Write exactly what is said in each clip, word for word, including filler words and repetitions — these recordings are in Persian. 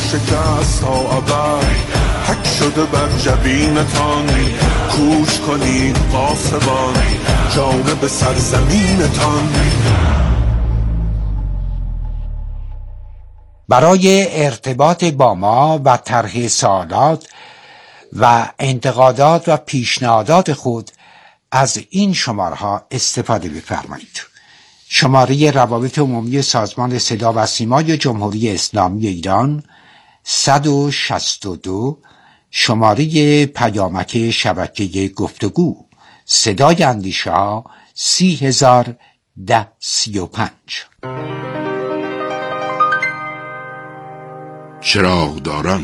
شکست تا ابد حک شده بر جبینتان، کوچ کنید قاسبان جانب سرزمینتان. برای ارتباط با ما و طرح سوالات و انتقادات و پیشنهادات خود از این شماره‌ها استفاده بفرمایید. شماره روابط عمومی سازمان صدا و سیمای جمهوری اسلامی ایران صد و شصت و دو، شماره پیامک شبکه گفتگو صدای اندیشه ها سی هزار ده سی و پنج. چراغداران.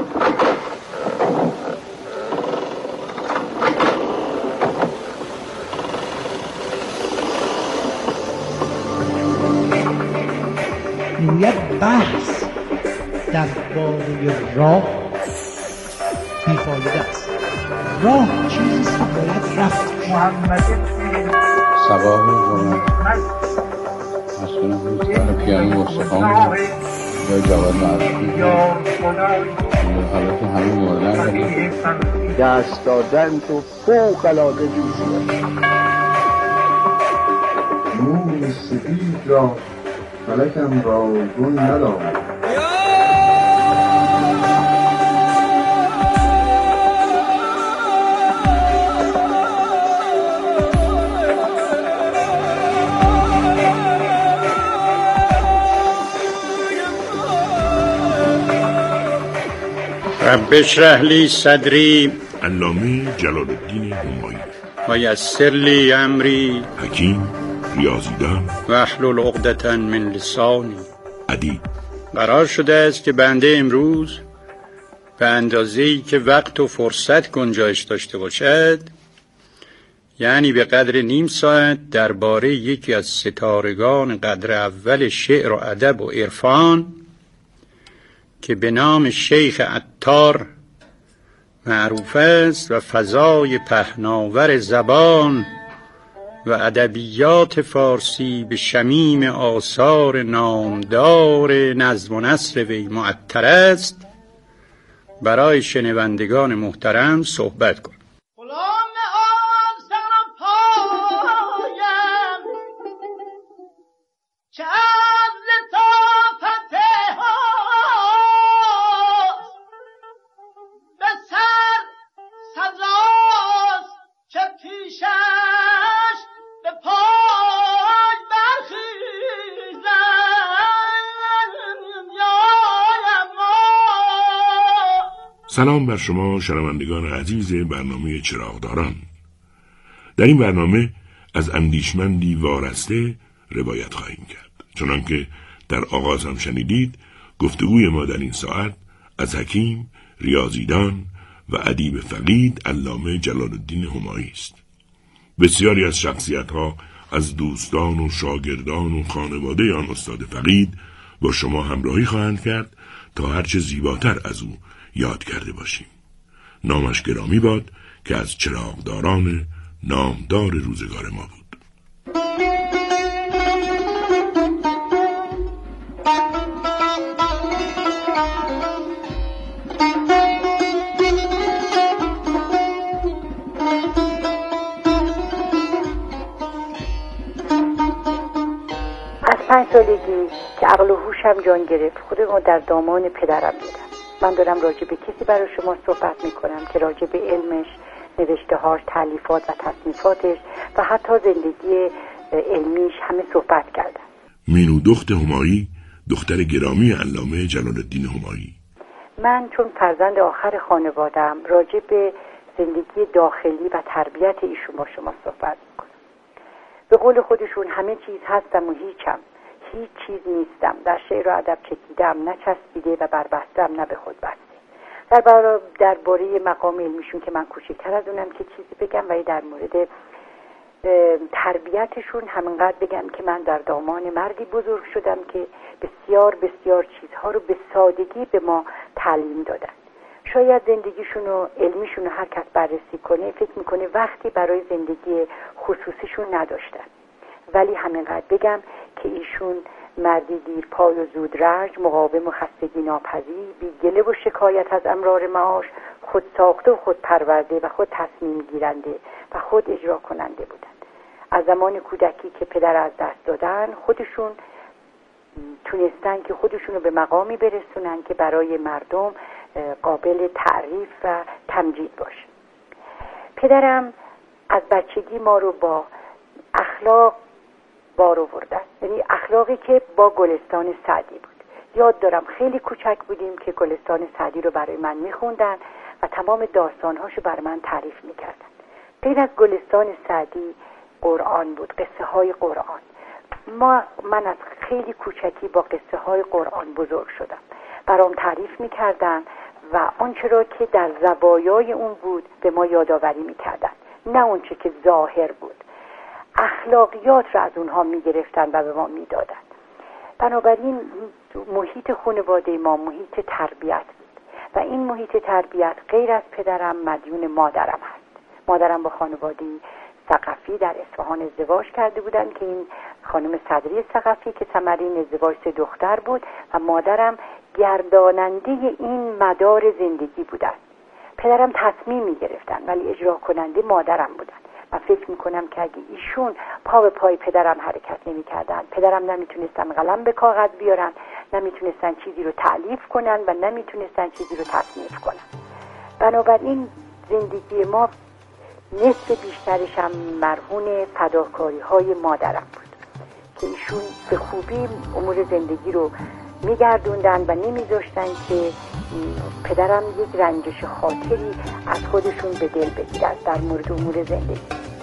میگوید بحث درباره راه بیفایده است. راه چیزی که باید رفت. محمد سبا رو مسئولم روزگار پیانو مستخان یا جواد معرفی حالا که همه موردن دست دادن تو فوق العاده دوزیه. نور سفید را فلکم را گل ندارد. رب اشرح لی صدری. علامه جلال الدین همایی. و یسر لی امری. حکیم ریاضیدان. واحلل عقدة من لسانی. ادیب. قرار شده است که بنده امروز به اندازه‌ای که وقت و فرصت گنجایش داشته باشد، یعنی به قدر نیم ساعت، درباره یکی از ستارگان قدر اول شعر و ادب و عرفان که به نام شیخ عطار معروف است و فضای پهناور زبان و ادبیات فارسی به شمیم آثار نامدار نظم و نثر وی معطر است، برای شنوندگان محترم صحبت کنم. سلام بر شما شنوندگان عزیز برنامه چراغداران. در این برنامه از اندیشمندی وارسته روایت خواهیم کرد. چنانکه در آغاز هم شنیدید، گفتگوی ما در این ساعت از حکیم، ریاضیدان و ادیب فقید علامه جلال الدین همایی است. بسیاری از شخصیت‌ها از دوستان و شاگردان و خانواده آن استاد فقید با شما همراهی خواهند کرد تا هرچه زیباتر از او یاد کرده باشیم. نامش گرامی باد که از چراغداران نامدار روزگار ما بود. از پنج سالگی که عقل و هوشم جان گرفت، خودم در دامان پدرم دیدم. من دارم راجع به کسی برای شما صحبت میکنم که راجع به علمش، نوشته‌هاش، تألیفات و تصنیفاتش و حتی زندگی علمیش همه صحبت کردم. مینو دخت همایی، دختر گرامی علامه جلال الدین همایی. من چون فرزند آخر خانوادم راجع به زندگی داخلی و تربیت ایشون با شما صحبت میکنم. به قول خودشون همه چیز هستم و هیچم، هیچ چیز نیستم، در شعر و ادب چکیدم، نچسبیده و بربستم نه به خود بسته. در درباره مقام علمیشون که من کوچکتر از اونم که چیزی بگم، ولی در مورد تربیتشون همینقدر بگم که من در دامان مردی بزرگ شدم که بسیار بسیار چیزها رو به سادگی به ما تعلیم دادن. شاید زندگیشون و علمیشون رو هر کس بررسی کنه فکر میکنه وقتی برای زندگی خصوصیشون نداشتن، ولی همینقدر بگم که ایشون مردی دیرپای و زود رنج، مقاوم و خستگی ناپذیر، بی گله و شکایت از امرار معاش، خود ساخته و خود پرورده و خود تصمیم گیرنده و خود اجرا کننده بودند. از زمان کودکی که پدر از دست دادن خودشون تونستن که خودشون رو به مقامی برسونن که برای مردم قابل تعریف و تمجید باشه. پدرم از بچگی ما رو با اخلاق بار آوردن، یعنی اخلاقی که با گلستان سعدی بود. یاد دارم خیلی کوچک بودیم که گلستان سعدی رو برای من میخوندن و تمام داستانهاشو برای من تعریف میکردن. غیر از گلستان سعدی قرآن بود، قصه های قرآن. ما من از خیلی کوچکی با قصه های قرآن بزرگ شدم. برام تعریف میکردن و آنچه را که در زوایای اون بود به ما یادآوری میکردن، نه اونچه که ظاهر بود. اخلاقیات را از اونها میگرفتن و به ما میدادن. بنابراین محیط خانواده ما محیط تربیت بود و این محیط تربیت غیر از پدرم مدیون مادرم هست. مادرم با خانواده ثقفی در اصفهان ازدواج کرده بودن که این خانم صدری ثقفی که ثمره این ازدواج سه دختر بود و مادرم گرداننده این مدار زندگی بودن. پدرم تصمیم می گرفتن ولی اجرا کننده مادرم بودن. من فکر میکنم که اگه ایشون پا به پای پدرم حرکت نمی کردن، پدرم نمیتونستن قلم به کاغذ بیارن، نمیتونستن چیزی رو تألیف کنن و نمیتونستن چیزی رو تصنیف کنن. بنابراین زندگی ما نصف بیشترش هم مرهون فداکاری های مادرم بود که ایشون به خوبی امور زندگی رو میگردوندن و نمیذاشتن که پدرم یک رنجش خاطری از خودشون به دل بگیرن در مورد امور زندگی.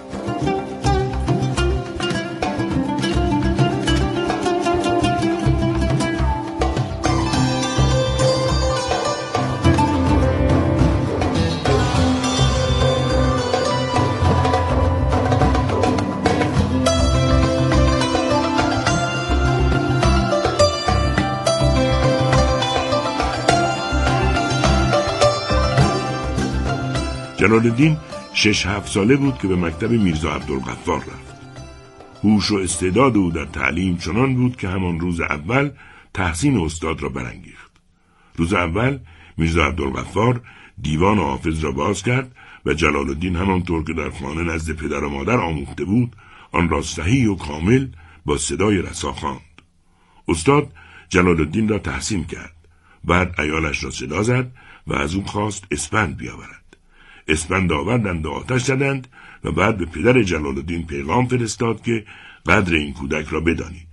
جلال الدین شش هفت ساله بود که به مکتب میرزا عبدالغفار رفت. هوش و استعداد او در تعلیم چنان بود که همان روز اول تحسین استاد را برانگیخت. روز اول میرزا عبدالغفار دیوان حافظ را باز کرد و جلال الدین همانطور که در خانه نزد پدر و مادر آموخته بود آن را صحیح و کامل با صدای رسا خواند. استاد جلال الدین را تحسین کرد. بعد عیالش را صدا زد و از او خواست اسپند بیاورد. اسپند آوردند و آتش زدند و بعد به پدر جلال الدین پیغام فرستاد که قدر این کودک را بدانید.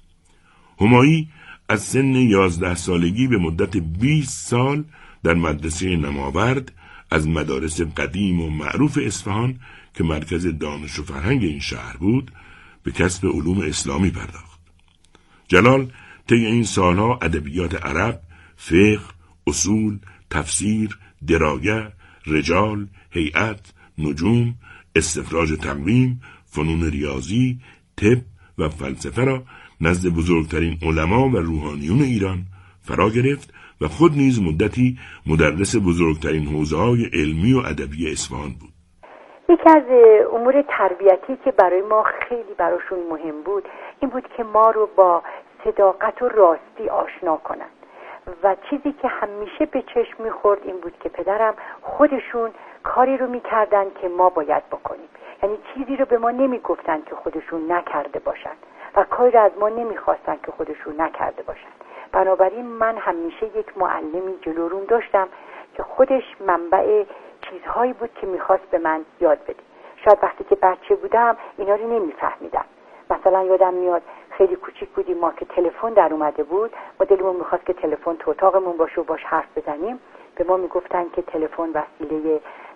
همایی از سن یازده سالگی به مدت بیست سال در مدرسه نماورد از مدارس قدیم و معروف اصفهان که مرکز دانش و فرهنگ این شهر بود به کسب علوم اسلامی پرداخت. جلال طی این سالها ادبیات عرب، فقه، اصول، تفسیر، درایه، رجال، هیئت، نجوم، استخراج تقویم، فنون ریاضی، طب و فلسفه را نزد بزرگترین علما و روحانیون ایران فرا گرفت و خود نیز مدتی مدرس بزرگترین حوزه‌های علمی و ادبی اصفهان بود. یکی از امور تربیتی که برای ما خیلی براشون مهم بود این بود که ما رو با صداقت و راستی آشنا کنند. و چیزی که همیشه به چشم میخورد این بود که پدرم خودشون کاری رو میکردن که ما باید بکنیم. یعنی چیزی رو به ما نمیگفتن که خودشون نکرده باشن و کاری رو از ما نمیخواستن که خودشون نکرده باشن. بنابراین من همیشه یک معلمی جلو روم داشتم که خودش منبع چیزهایی بود که میخواست به من یاد بده. شاید وقتی که بچه بودم اینا رو نمیفهمیدم. مثلا یادم میاد خیلی کوچیک بودیم ما که تلفن در اومده بود، ما دلمون میخواست که تلفن تو اتاقمون باشه و باش حرف بزنیم. به ما میگفتن که تلفن وسیله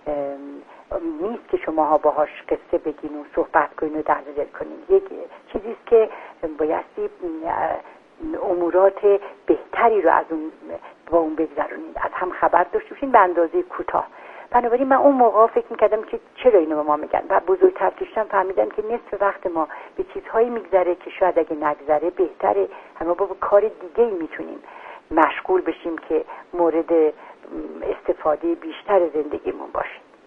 نیست که شماها باهاش قصه بگین و صحبت کنین و درد دل کنین. یک چیزی است که بایستی امورات بهتری رو از اون با اون بگذرونید، از هم خبر داشته باشین به اندازه کوتاه. بنابراین من اون موقع فکر میکردم که چرا اینو به ما میگن و بزرگتر شدم فهمیدم که نصف وقت ما به چیزهایی میگذره که شاید اگه نگذره بهتره، اما با کار دیگه میتونیم مشغول بشیم که مورد استفاده بیشتر زندگیمون باشه.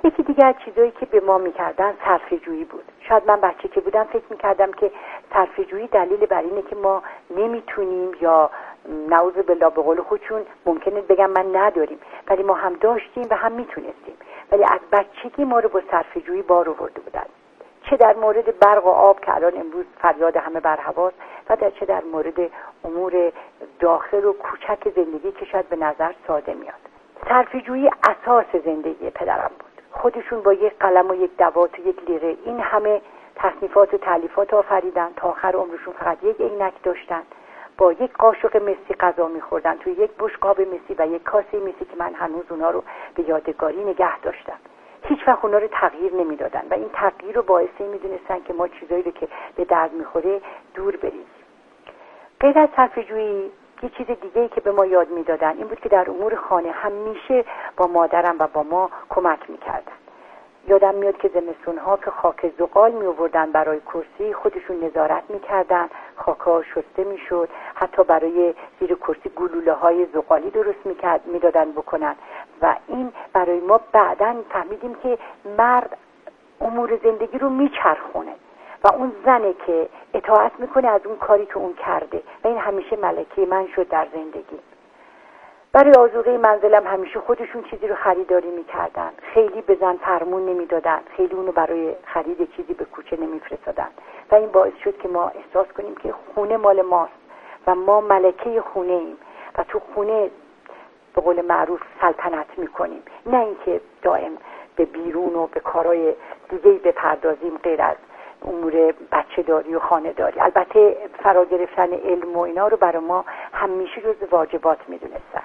یکی دیگه از چیزایی که به ما میکردن صرفه‌جویی بود. شاید من بچه که بودم فکر میکردم که صرفه‌جویی دلیل بر اینه که ما نمیتونیم یا نعوذ بالله به قول خودشون ممکنه بگم من نداریم، ولی ما هم داشتیم و هم میتونستیم، ولی از بچگی ما رو با صرفه‌جویی بار آورده بودن، چه در مورد برق و آب که الان امروز فریاد همه بر هواست و در چه در مورد امور داخل و کوچک زندگی که شاید به نظر ساده میاد. صرفه‌جویی اساس زندگی پدرم بود. خودشون با یک قلم و یک دوات و یک لیره این همه تصنیفات و تالیفات آفریدن، تا آخر عمرشون فقط یک عینک داشتن، با یک قاشق مسی غذا می‌خوردن، توی یک بشقاب مسی و یک کاسه مسی که من هنوز اونا رو به یادگاری نگه داشتم. هیچ وقت اونا رو تغییر نمیدادن و این تغییر رو باعثی میدونستن که ما چیزایی رو که به درد میخوره دور بریم. غیر از صرفه‌جویی یه چیز دیگه‌ای که به ما یاد میدادن این بود که در امور خانه همیشه با مادرم و با ما کمک میکردن. یادم میاد که زمستون‌ها که خاک زغال می آوردن برای کرسی خودشون نظارت میکردن، خاک‌ها شسته میشد، حتی برای زیر کرسی گلوله‌های زغالی درست میکرد میدادن بکنن و این برای ما بعداً فهمیدیم که مرد امور زندگی رو میچرخونه و اون زنه که اطاعت میکنه از اون کاری که اون کرده و این همیشه ملکه من شد در زندگی. برای آذوقه منزلم همیشه خودشون چیزی رو خریداری میکردن، خیلی به زن فرمون نمیدادن، خیلی اونو برای خرید چیزی به کوچه نمیفرستادن و این باعث شد که ما احساس کنیم که خونه مال ماست و ما ملکه خونه ایم و تو خونه به قول معروف سلطنت میکنیم، نه اینکه دائم به بیرون و به کارهای دیگه‌ای بپردازیم غیر از امور بچه داری و خانه داری. البته فرا گرفتن علم و اینا رو برای ما همیشه جز واجبات میدونستن.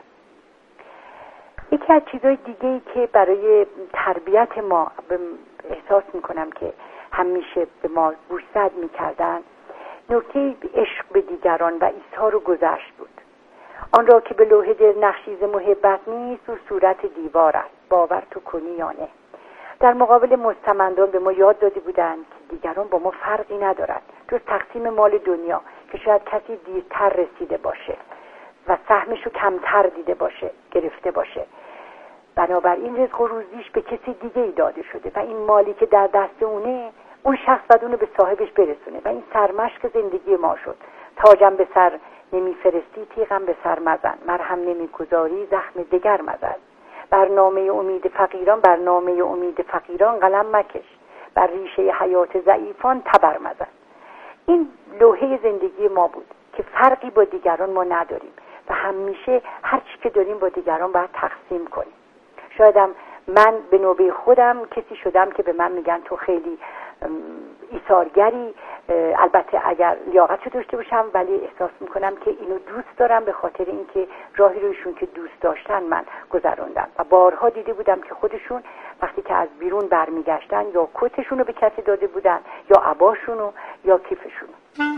یکی از چیزهای دیگه‌ای که برای تربیت ما احساس میکنم که همیشه به ما گوشزد میکردن نکته عشق به دیگران و ایثار و گذشت بود. آن را که به لوح دل نقشیز محبت نیست و صورت دیوار است، باور تو کنی یا نه. در مقابل مستمندان به ما یاد داده بودند که دیگران با ما فرقی ندارند جز تقسیم مال دنیا که شاید کسی دیرتر رسیده باشه و سهمشو کمتر دیده باشه، گرفته باشه. بنابراین رزق و روزیش به کسی دیگه ای داده شده و این مالی که در دست اونه اون شخص باید اونو به صاحبش برسونه و این سرمشق زندگی ما شد. تاجم به سر نمیفرستی تیغم به سر مزن، مرهم نمیگذاری زخم دگر مزن. برنامه امید فقیران برنامه امید فقیران قلم مکش، بر ریشه حیات ضعیفان تبر مزن. این لوحه زندگی ما بود که فرقی با دیگران ما نداریم و همیشه هر چی که داریم با دیگران باید تقسیم کنیم. شایدم من به نوبه خودم کسی شدم که به من میگن تو خیلی ایثارگری، البته اگر لیاقتشو داشته باشم، ولی احساس میکنم که اینو دوست دارم به خاطر اینکه راهی رویشون که دوست داشتن من گذروندم و بارها دیده بودم که خودشون وقتی که از بیرون برمیگشتن یا کتشونو به کسی داده بودن یا عباشونو یا کیفشونو.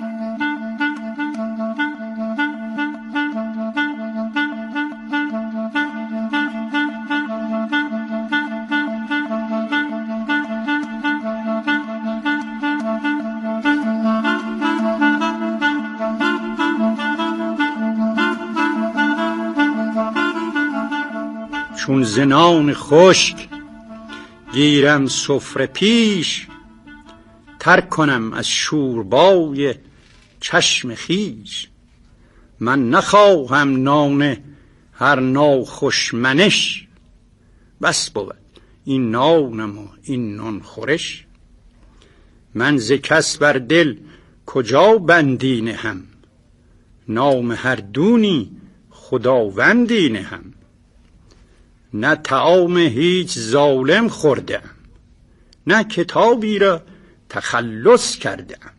چون زنان خشک گیرم سفره پیش، ترک کنم از شوربای چشم خویش. من نخواهم نان هر ناخوش منش، بس بود این نانم و این نان خورش. من ز کس بر دل کجا بندی نهم، نام هر دونی خداوندی نهم. نه طعام هیچ ظالم خوردم، نه کتابی را تخلص کردم.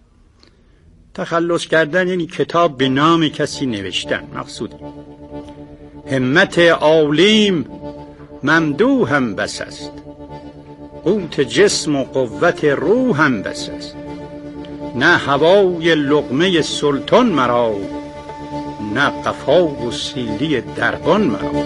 تخلص کردن یعنی کتاب به نام کسی نوشتن مقصود. همت عالیم ممدوحم بس است، قوت جسم و قوت روحم بس است. نه هوای لقمه سلطان مرا، نه قفا و سیلی دربان مرا.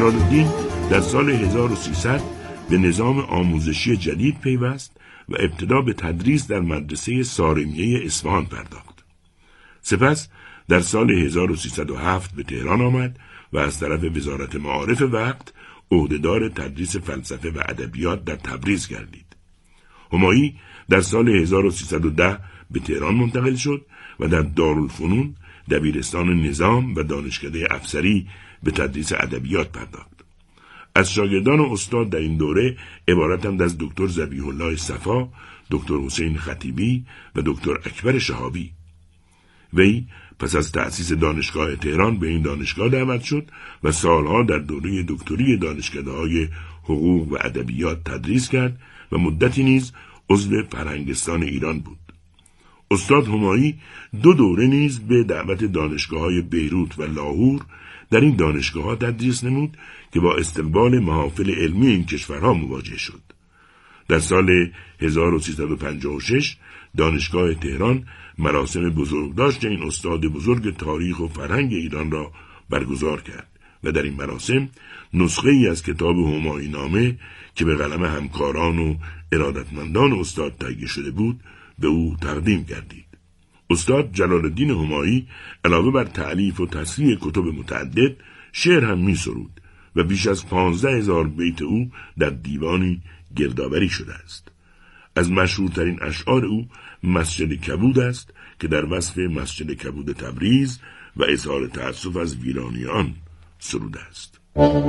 جلال‌الدین در سال هزار و سیصد به نظام آموزشی جدید پیوست و ابتدا به تدریس در مدرسه سارمیه اصفهان پرداخت. سپس در سال هزار و سیصد و هفت به تهران آمد و از طرف وزارت معارف وقت عهدهدار تدریس فلسفه و ادبیات در تبریز گردید. همایی در سال هزار و سیصد و ده به تهران منتقل شد و در دارالفنون دبیرستان نظام و دانشکده افسری به تدریس ادبیات پرداخت. از شاگردان استاد در این دوره عبارتند از دکتر ذبیح الله صفا، دکتر حسین خطیبی و دکتر اکبر شهابی. وی پس از تأسیس دانشگاه تهران به این دانشگاه دعوت شد و سالها در دوره دکتری دانشکده‌های حقوق و ادبیات تدریس کرد و مدتی نیز عضو فرهنگستان ایران بود. استاد همایی دو دوره نیز به دعوت دانشگاه‌های بیروت و لاهور در این دانشگاه‌ها تدریس نمود که با استقبال محافل علمی این کشورها مواجه شد. در سال هزار و سیصد و پنجاه و شش دانشگاه تهران مراسم بزرگداشت این استاد بزرگ تاریخ و فرهنگ ایران را برگزار کرد و در این مراسم نسخه ای از کتاب همایی نامه که به قلم همکاران و ارادتمندان استاد تهیه شده بود به او تقدیم گردید. استاد جلال‌الدین همایی علاوه بر تألیف و تصحیح کتب متعدد شعر هم می سرود و بیش از پانزده هزار بیت او در دیوانی گردآوری شده است. از مشهورترین اشعار او مسجد کبود است که در وصف مسجد کبود تبریز و اظهار تأسف از ویرانی آن سروده است.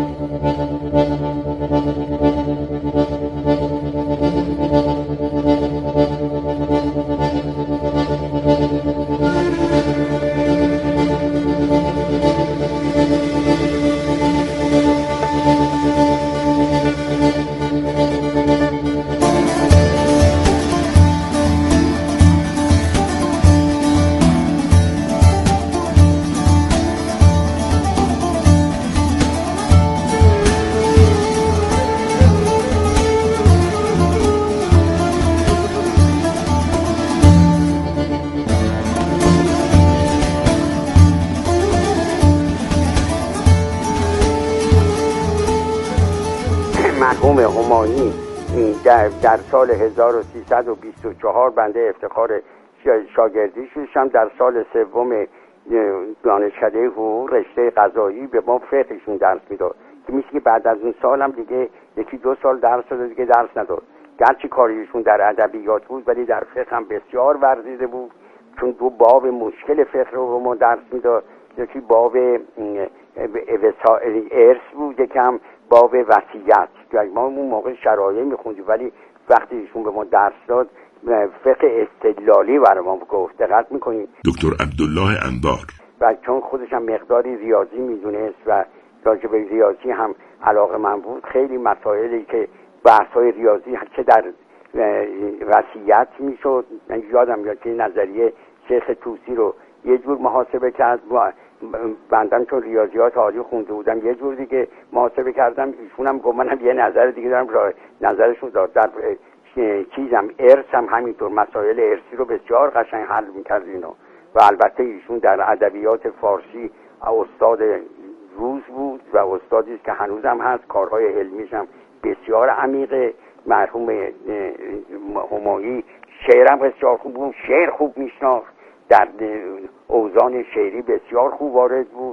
مرحوم همایی در, در سال هزار و سیصد و بیست و چهار بنده افتخار شاگردی شدم. در سال سوم دانشکده حقوق رشته قضایی به ما فقهشون درس میداد که میشه که بعد از اون سال هم دیگه یکی دو سال درس داد دیگه درس نداد. گرچه کاریشون در ادبیات بود ولی در فقه هم بسیار ورزیده بود، چون دو باب مشکل فقه رو به ما درس میداد. یکی باب ارث بود، یکم باب وصیت. ما اون موقع شرایع میخوندیم ولی وقتی ایشون به ما درس داد فقه استدلالی برای ما گفت. دقت میکنیم دکتر عبدالله انبار، و چون خودش هم مقداری ریاضی میدونست و راجع به ریاضی هم علاقه من بود، خیلی مسائلی که بحث‌های ریاضی چه در وصیت میشد، من یادم میاد که نظریه شیخ طوسی رو یه جور محاسبه کرد و بندم چون ریاضیات عالی خونده بودم یه جور دیگه محاسبه کردم، ایشونم گفت منم یه نظر دیگه دارم، را نظرشون داد. در چیزم ارث هم همینطور مسائل ارثی رو بسیار قشنگ حل میکرد اینو. و البته ایشون در ادبیات فارسی استاد روز بود و استادی است که هنوزم هست، کارهای علمیش هم بسیار عمیقه. مرحوم همایی شعرم بسیار خوب بود، شعر خوب میشناخت، در اوزان شعری بسیار خوب وارد بود،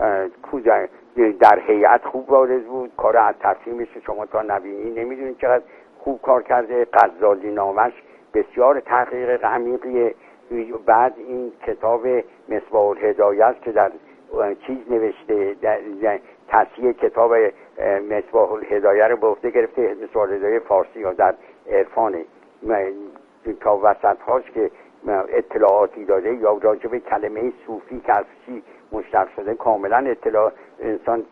در هیئت خوب وارد بود. کار از تفهیمش شما تا نبینی نمیدونید چقدر خوب کار کرده. غزالی نامش بسیار تحقیق عمیقیه. بعد این کتاب مصباح الهدایه که در چیز نوشته، در تصحیح کتاب مصباح الهدایه رو به عهده گرفته، مصباح الهدایه فارسی یا در عرفان تا وسط هاش که اطلاعاتی داده یا راجع به کلمه صوفی که از چی مشتق شده کاملا اطلاع انسان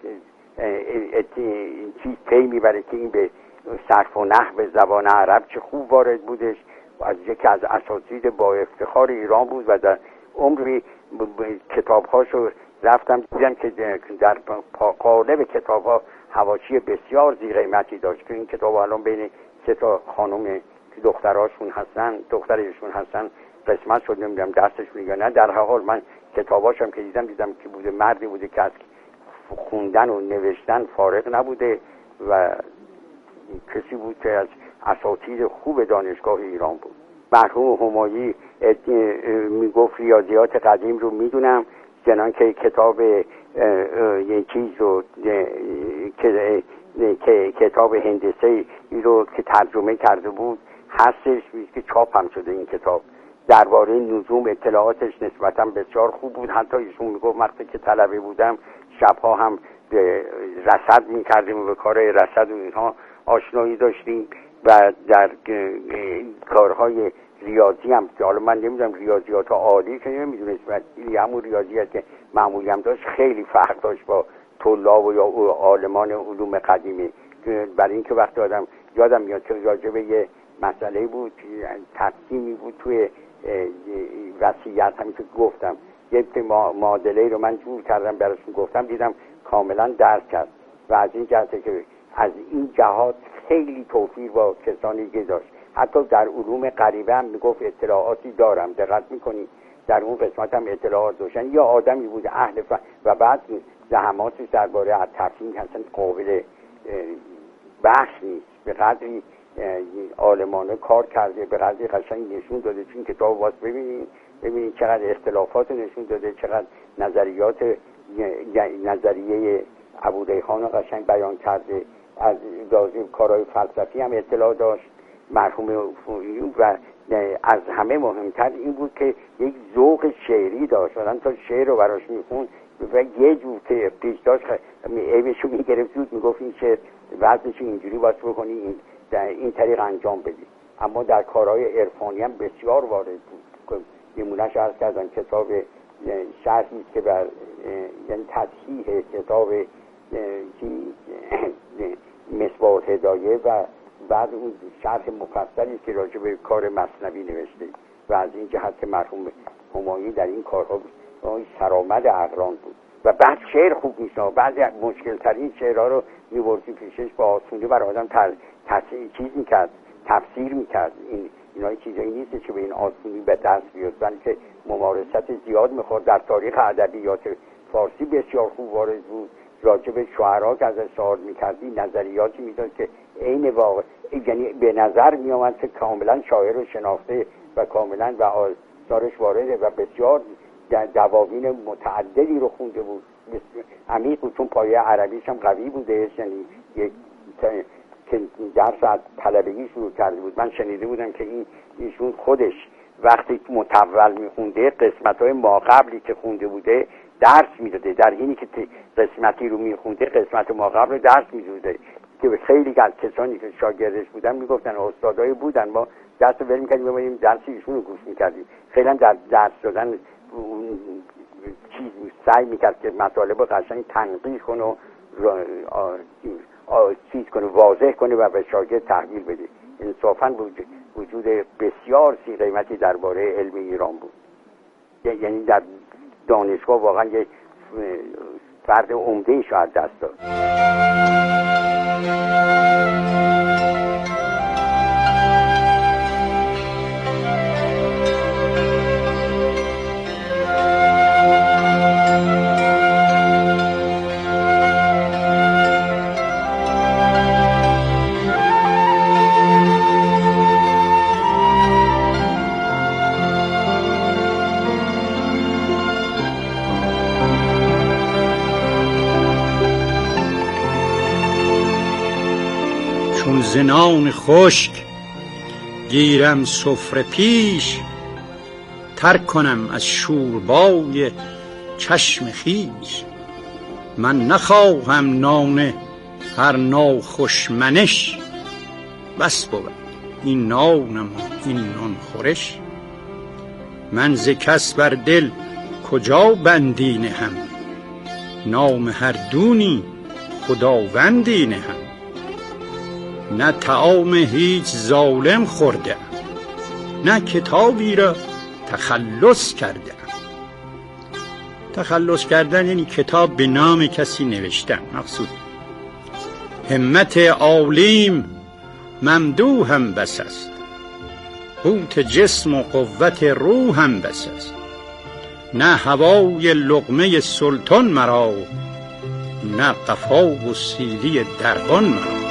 چیز پی میبره که این به صرف و نحو زبان عرب چه خوب وارد بودش. از یکی از اساتید با افتخار ایران بود و در عمری کتابهاشو رفتم دیدم که در قالب کتابها حواشی بسیار زی قیمتی داشت که این کتاب الان بین سه تا خانم که دختراشون هستن دخترشون هستن قسمت شد، نمیدونم دستشون یا نه. در هر حال من کتاباشم که دیدم دیدم که بوده مردی بوده که از خوندن و نوشتن فارغ نبوده و کسی بود که از اساتید خوب دانشگاه ایران بود. مرحوم همایی میگفت ریاضیات قدیم رو میدونم، چنان که کتاب یه چیز رو که کتاب هندسه رو که ترجمه کرده بود هستش که چاپ هم شده. این کتاب درباره نجوم اطلاعاتش نسبتا بسیار خوب بود. حتی ایشون میگفت وقتی که طلبه بودم شبها هم رصد میکردیم و به کار رصد و اینها آشنایی داشتیم و در کارهای ریاضی هم که حالا من نمیدونم ریاضیات عالی که نمیدونست ولی همون ریاضیات که معمولی هم داشت خیلی فرق داشت با طلاب و یا عالمان علوم قدیمی. برای اینکه وقتی آدم یادم میاد که راجع به یه مسئله بود تقسیمی بود توی وصیت هم که گفتم یه معادله رو من جور کردم براشون گفتم دیدم کاملا درک کرد و از این جهته که از این جهات خیلی توفیر با کسانی که داشت. حتی در علوم غریبه هم میگفت اطلاعاتی دارم، دقت میکنی در اون قسمت هم اطلاعات داشتن. یا آدمی بود اهل ف... و بعد زحماتش درباره تفهیم اصلا قابل بحث نیست. به قدری عالمانه کار کرده، به قدری قشنگ نشون داده. چون کتاب واسه ببینید ببینید چقدر اختلافات نشون داده، چقدر نظریات نظریه ابوریحان قشنگ بیان کرده. از کارهای فلسفی هم اطلاع داشت مرحوم و از همه مهمتر این بود که یک ذوق شعری داشت. آدم تا شعر رو براش میخوند و یه جور که پیش داشت عیبشو میگرفت زود میگفت این شعر وزنشو اینجوری باید بکنی این در این طریق انجام بدی. اما در کارهای عرفانی هم بسیار وارد بود. نمونهش عرض کردم کتاب شرحی که بر یعنی تصحیح کتاب مصباح هدایه و بعد اون شرح مفصلی که راجع به کار مثنوی نوشته و از این جهت که مرحوم همایی در این کارها سرآمد اقران بود و بعد شعر خوب میشنه. بعضی مشکل ترین شعرها رو میبردی پیشش با آسونی بر آدم تر تصحیح چیز میکرد، تفسیر میکرد. این اینا چیزایی نیست که به این آسونی به دست بیاد، بلکه ممارست زیاد میخورد. در تاریخ ادبیات فارسی بسیار خوب وارد بود. راجع به شعرا که ازش سوال میکردی نظریاتی میداد که عین واقع یعنی به نظر میامد که کاملا شاعر رو شناخته و کاملا و آثارش وارده و بسیار دواوین متعددی رو خونده بود. عمیق بود چون پایه عربیش هم قوی بوده. یعنی یک که درس از طلبگی شروع کرده بود. من شنیده بودم که این ایشون خودش وقتی متول میخونده قسمت‌های ما قبلی که خونده بوده درس میداده، در حینی که قسمتی رو میخونده قسمت ما قبل رو درس میداده که خیلی از کسانی که شاگردش بودن میگفتن استادایی بودن ما دست ول میکردیم ببینیم درس ایشون رو گوش میکردیم. خیلی هم در درس دادن چیز سعی میکرد که مطالب قشنگ تنقیح کنه و چیز کنه، واضح کنه و به شاگرد تحویل بده. انصافاً وجود بسیار سی قیمتی درباره علم ایران بود. یعنی در دانشگاه واقعا یک فرد عمده شاید دست داد. زنان خشک گیرم سفره پیش، ترک کنم از شوربای چشم خویش. من نخواهم نان هر ناخوش منش، بس بود این نانم و این نان خورش. من ز کس بر دل کجا بندی نهم، نام هر دونی خداوندی نهم. نه طعام هیچ ظالم خورده، نه کتابی را تخلص کرده. تخلص کردن یعنی کتاب به نام کسی نوشتن مقصود. همت عالیم ممدوحم بس است، قوت جسم و قوت روحم بس است. نه هوای لقمه سلطان مرا، نه قفا و سیلی دربان مرا.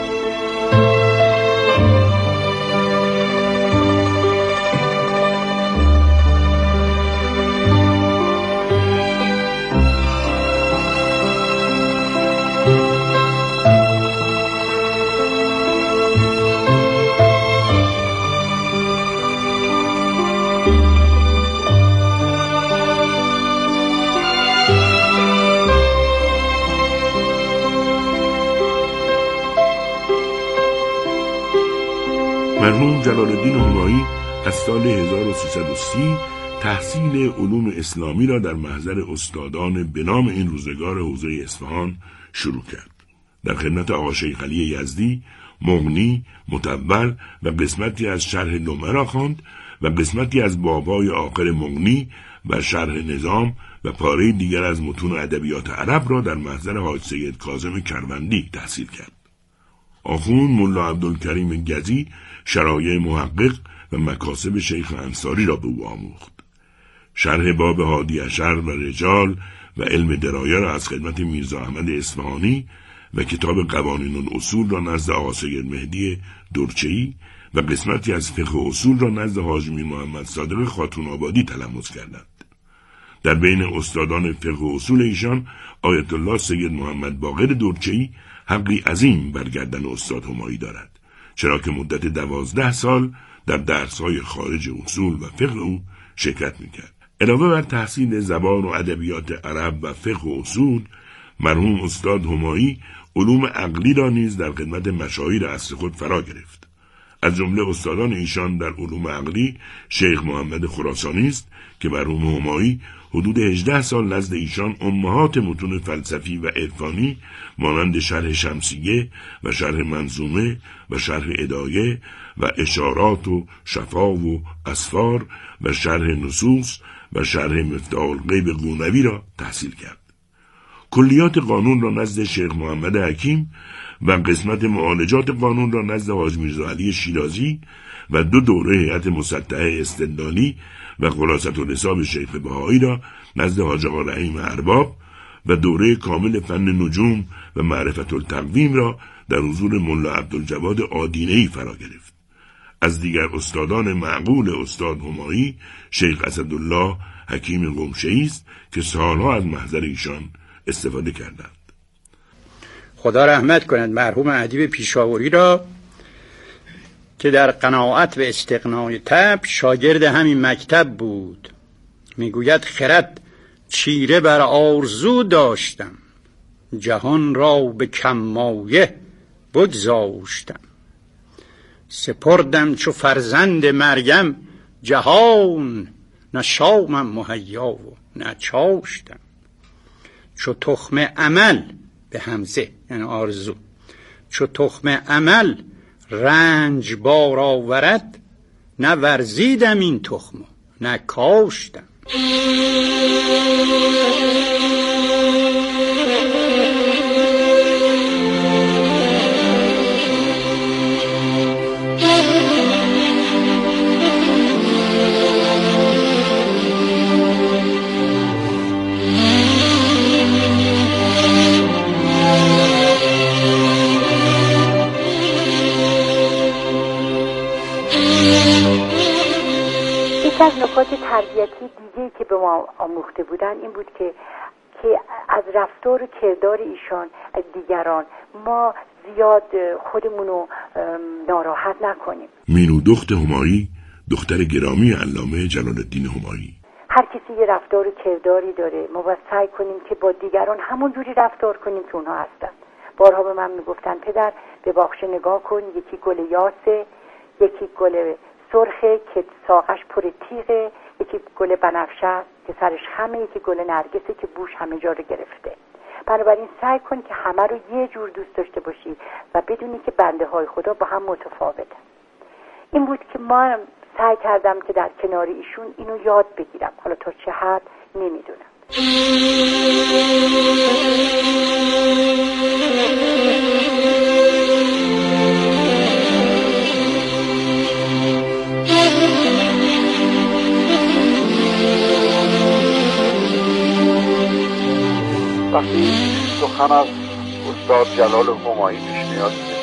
مرحوم جلال الدین همایی از سال هزار و سیصد و سی تحصیل علوم اسلامی را در محضر استادان به نام این روزگار حوزه اصفهان شروع کرد. در خدمت آقا شیخ علی یزدی مغنی، مطول و قسمتی از شرح لمعه را خواند و قسمتی از بابای آخر مغنی و شرح نظام و پاره دیگر از متون ادبیات عرب را در محضر حاج سید کاظم کروندی تحصیل کرد. آخوند ملا عبدالکریم گزی شرایع محقق و مکاسب شیخ انصاری را به او آموخت. شرح باب هادی اشر و رجال و علم درایه را از خدمت میرزا احمد اصفهانی و کتاب قوانین الاصول را نزد آقا سید مهدی درچه‌ای و قسمتی از فقه اصول را نزد حاج میر محمد صادق خاتون آبادی تلمس کردند. در بین استادان فقه اصول ایشان آیت الله سید محمد باقر درچه‌ای حقی عظیم بر گردن استاد همایی دارد، چرا که مدت دوازده سال در درس‌های خارج اصول و فقه او شرکت می‌کرد. علاوه بر تحصیل زبان و ادبیات عرب و فقه و اصول، مرحوم استاد همایی علوم عقلی را نیز در خدمت مشاهیر عصر خود فرا گرفت. از جمله استادان ایشان در علوم عقلی شیخ محمد خراسانی است که مرحوم همایی حدود هجده سال نزد ایشان امهات متون فلسفی و عرفانی مانند شرح شمسیه و شرح منظومه و شرح ادایه و اشارات و شفا و اسفار و شرح نصوص و شرح مفتاح الغیب قونوی را تحصیل کرد. کلیات قانون را نزد شیخ محمد حکیم و قسمت معالجات قانون را نزد حاج میرزا علی شیرازی و دو دوره هیئت مسطحه استدلالی و خلاصة الحساب شیخ بهایی را نزد حاج آقا رحیم ارباب و دوره کامل فن نجوم و معرفت التقویم را در حضور ملا عبدالجواد آدینه‌ای فرا گرفت. از دیگر استادان معقول استاد همایی شیخ اسدالله حکیم قمشه‌ای است که سالها از محضر ایشان استفاده کردند. خدا رحمت کند مرحوم ادیب پیشاوری را که در قناعت و استغنای طبع شاگرد همین مکتب بود. میگوید خرد چیره بر آرزو داشتم، جهان را به کمایه بگذاشتم. سپردم چو فرزند مریم جهان، نه شامم مهیا و نه چاشتم. چو تخم عمل به همزه یعنی آرزو، چو تخم عمل رنج بار آورد، نه ورزیدم این تخم نه کاشتم. یکی از نکات تربیتی دیگه‌ای که به ما آموخته بودن این بود که که از رفتار و کردار ایشان از دیگران ما زیاد خودمونو ناراحت نکنیم. مینو دخت همایی، دختر گرامی علامه جلال الدین همایی. هر کسی یه رفتار و کرداری داره، ما باید سعی کنیم که با دیگران همون جوری رفتار کنیم که اونها هستن. بارها به من میگفتن پدر به باغچه نگاه کن، یکی گل یاسه، یکی گل سرخه که ساقش پر تیغه، یکی گل بنفشه که سرش خمه، یکی گل نرگسه که بوش همه جا رو گرفته. بنابراین سعی کن که همه رو یه جور دوست داشته باشی و بدونی که بنده های خدا با هم متفاوتن. این بود که ما سعی کردم که در کنار ایشون اینو یاد بگیرم، حالا تا چه حد نمیدونم. وقتی سخن از استاد جلال همایی پیش میاد